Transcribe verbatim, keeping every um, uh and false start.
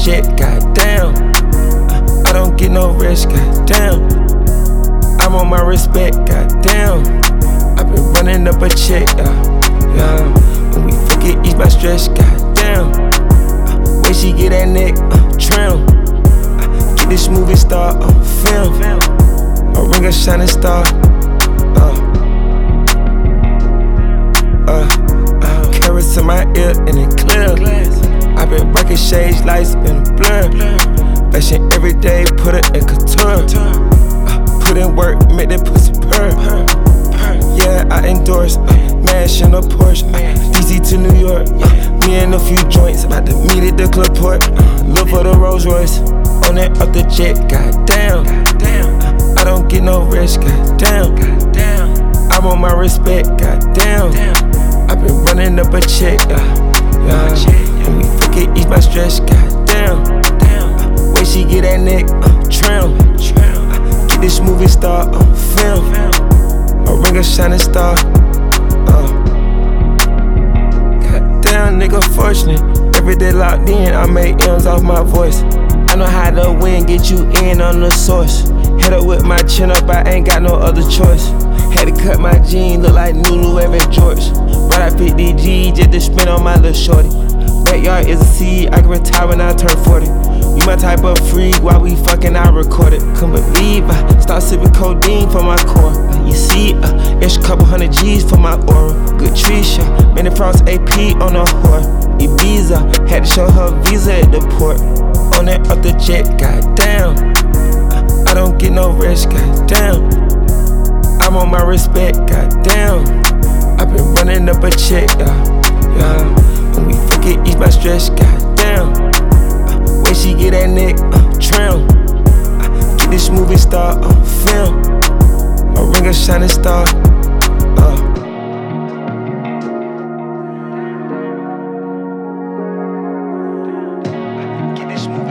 jet, goddamn. Uh, I don't get no rest, goddamn. I want my respect, goddamn. I've been running up a check, uh, yeah. When we fuck it, ease my stress, goddamn. Uh, where she get that neck, uh, trim. Uh, get this movie star on film. A ring a shining star. Uh, uh, uh, carrots in my ear and it clear. I've been rocking shades, lights been a blur. Fashion every day, put it in couture. Uh, put in work, make that pussy purr. Yeah, I endorse. Uh, mash in a Porsche. Uh, D C to New York. Uh, me and a few joints. About to meet at the club port. Uh, look for the Rolls Royce. On that up the jet, goddamn. Uh, I don't get no rest, goddamn. I want my respect, goddamn. I've been running up a check, uh, yeah. When we fuck it, ease my stress, goddamn. Uh, where she get that neck, uh, trim. Uh, get this movie star on film. A ring a shining star. Uh, goddamn, nigga fortunate. Every day locked in, I make M's off my voice. I know how to win, get you in on the source. Head up with my chin up, I ain't got no other choice. Had to cut my jeans, look like Nulu Evan George. Right out fifty G just to spend on my little shorty. Backyard is a seed, I can retire when I turn forty. You my type of freak, while we fucking I record it. Couldn't believe I start sipping codeine for my core. You see, uh, extra couple hundred G's for my aura. Good tree shot, Manny Frost A P on a whore. Ibiza, had to show her visa at the port. On that up the jet, goddamn. Uh, I don't get no rest, goddamn. I want my respect, goddamn. I've been running up a check, uh, yeah. When we fuck it, ease my stress, goddamn. Uh, where she get that neck, uh, trim. Uh, get this movie star on film. A ring a shining star. Uh. Get this movie